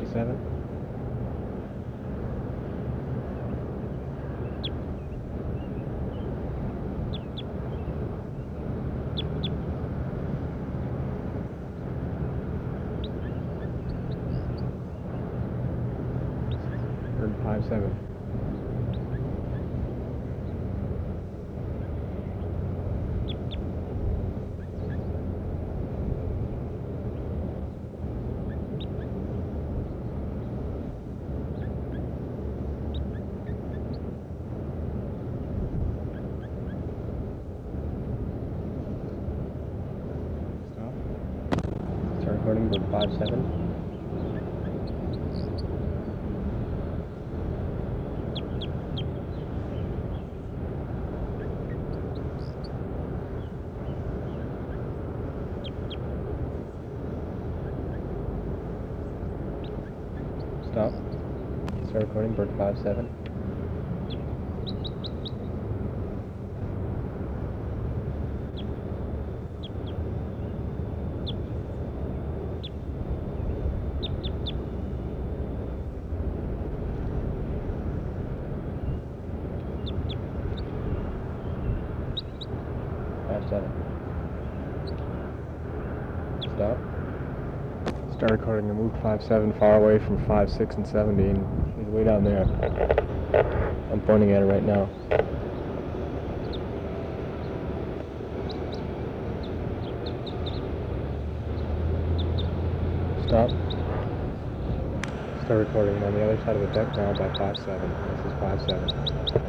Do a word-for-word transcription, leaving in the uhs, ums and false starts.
seven. Bird five seven. Start recording. Bird five seven. Stop. Start recording. Bird five seven. five seven. Stop. Start recording the Mook five seven far away from five six and seventy, and he's way down there. I'm pointing at it right now. Stop. Start recording. I'm on the other side of the deck now by five seven. This is five seven.